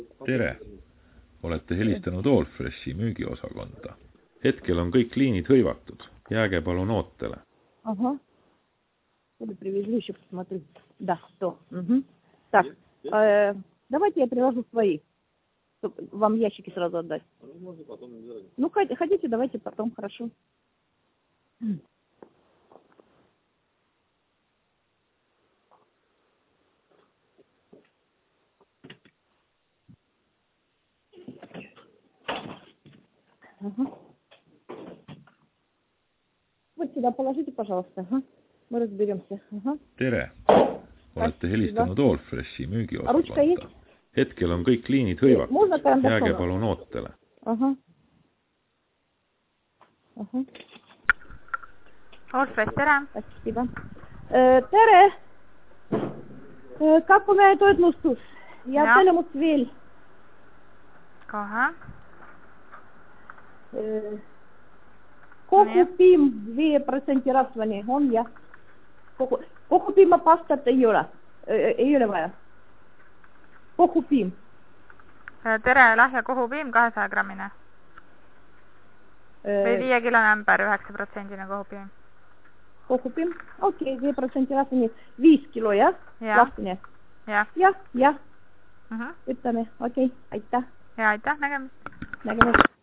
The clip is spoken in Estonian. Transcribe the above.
Tere! Olete helistanud Allfreshi müügiosakonda. Hetkel on kõik liinid hõivatud. Jääge palun ootele. Ага. Или привезли еще посмотреть. Да, 100. Угу. Так, давайте я привожу свои. Чтобы вам ящики сразу отдать. Можно потом не делать. Ну, хотите, давайте потом, хорошо. Ага. Вот сюда положите, пожалуйста. Ага. Мы разберемся. Ага. Tere! Olete helistanud Allfreshi Ручка есть? müügiosakonda. Hetkel on kõik liinid hõivatud. Можно карандашом? Jääge palun ootele. Ага. Ага. Allfresh, tere! Спасибо. Tere! Как помогает toetlustus? Ja telemus veel. Kohe. Kohupiim 5% rasvani on jah. Kohupiima pastat ei ole. Ei ole vaja. Kohupiim. Tere, lahja kohupiim 200 grammine. Või 5 kilone ämber, 9% kohupiim. Kohupiim? Okei, 5% rasvani. 5 kilo, jah? Lahkine. Jah. Jah. Ütleme, okei, aitäh. Ja aitäh, nägemist. Nägemist.